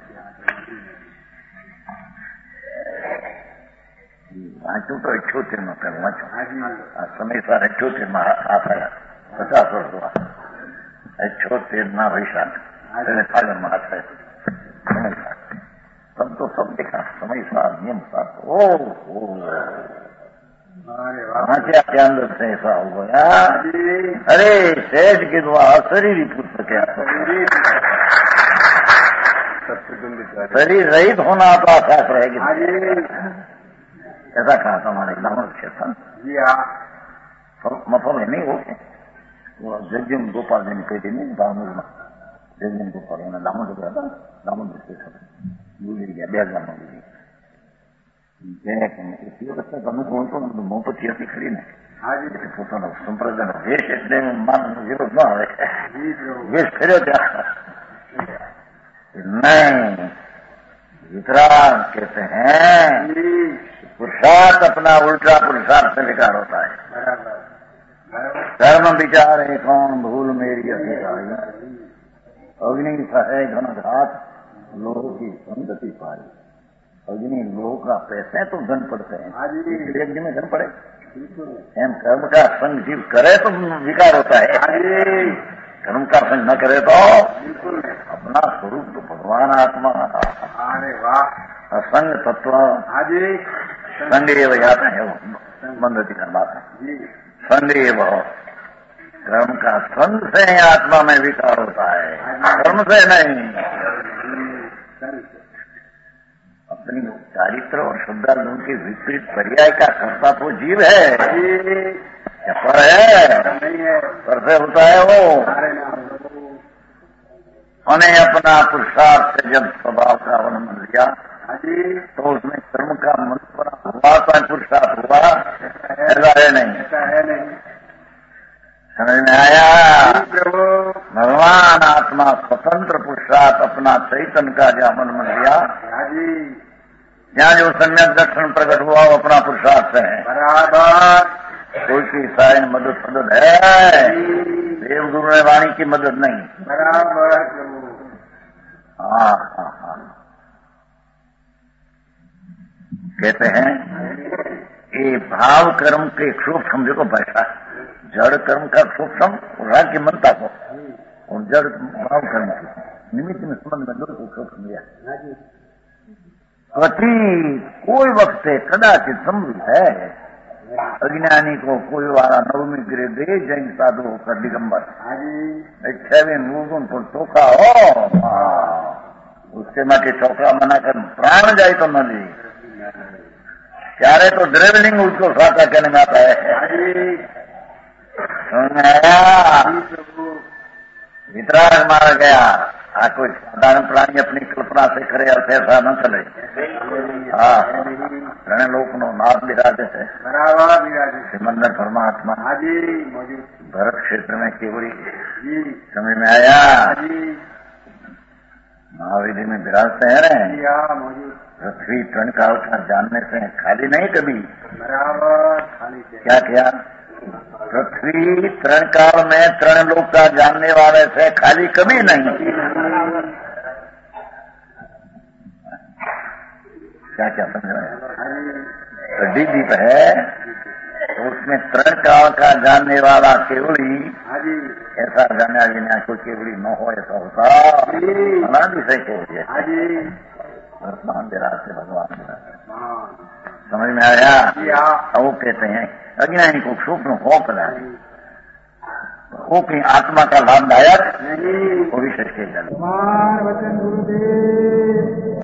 A: वाचू तो 78 में पहले वाचू, समय सार 78 में आता है, 50 वर्ष हुआ 78 ना भाई साथ पहले फागन में आता है समय साथ, तब तो सब देखा समय साथ नियम साथ। ओ क्या के अंदर से ऐसा हो गया। अरे सेठ के द्वारा शरीर ही पुत्र क्या शरीर रहित होना तो आकाश रहेगी। ऐसा कहा था हमारे दामोद क्षेत्र मतलब है नहीं वो जज्जिम गोपाल जी ने कही थी नहीं दामोद में जज्जिम गोपाल ने दामोद गया था दामोद भूल गया 2000 में તમે કહો તો મોહપતિ હતી ખરી ને પોતાનો સંપ્રદાયનો વેશ એટલે વિરોધ ન આવે વેશ કર્યો ત્યાં नहीं वितराग कहते हैं पुरुषार्थ अपना उल्टा पुरुषार्थ से विकार होता है। धर्म विचार है कौन भूल मेरी अधिकारी अग्नि सहे घन घात लोह की संगति पाई। अग्नि लोह का पैसे तो धन पड़ते हैं यज्ञ में धन पड़े एम कर्म का संग जीव करे तो विकार होता है। कर्म का संग न करे तो अपना स्वरूप तो भगवान आत्मा असंग तत्व संग एवं जाता है वो मंदती कर बात है संग एवं कर्म का संग से आत्मा में विकार होता है कर्म से नहीं। अपनी चारित्र और श्रद्धालुओं के विपरीत पर्याय का कर्ता तो जीव है क्या पर है पर से होता है वो उन्हें अपना पुरुषार्थ से जब स्वभाव का अवलंबन लिया तो उसमें कर्म का मन हुआ तो पुरुषार्थ हुआ ऐसा है नहीं समझ में आया। भगवान आत्मा स्वतंत्र पुरुषार्थ अपना चैतन्य का जो अवलंबन लिया यहाँ जो सम्यक दर्शन प्रकट हुआ वो अपना पुरुषार्थ है बराबर। कोई की साय मदद है देव गुरु ने वाणी की मदद नहीं बराबर। हाँ कहते हैं ये भाव कर्म के सूक्ष्म देखो भाषा जड़ कर्म का सूक्ष्म राग की मनता को और जड़ भाव कर्म की निमित्त में संबंध में दो को सूक्ष्म लिया कति कोई वक्त कदाचित संभव है अज्ञानी को कोई वाला नवमी गिरे दे जैन साधु होकर दिगंबर 6वें मूगुन पर चौका हो उसके माटे चौका बनाकर प्राण जाए तो न ली क्यारे तो द्रव्यलिंग उसको साथा कहने में आता है। वितराग मारा गया कोई साधारण प्राणी अपनी कल्पना से करे अर्थ ऐसा न चले। हाँ रण लोक नो नाथ विराजे है सिमंदर परमात्मा भरत क्षेत्र में केवड़ी समझ में आया महावीर में विराजते हैं पृथ्वी तृण काल का जानने से खाली नहीं कभी क्या किया पृथ्वी तृण काल में तृण लोक का जानने वाले से खाली कभी नहीं। क्या क्या समझ रहे हैं तो दीप है तो उसमें तृण काल का जानने वाला केवली ऐसा जाना बिना कोई केवली न हो ऐसा होता अनादि से केवली वर्तमान विराट से भगवान समझ में आया। वो कहते हैं अज्ञानी को सूक्ष्म हो कला वो की आत्मा का लाभदायक वो विशेष के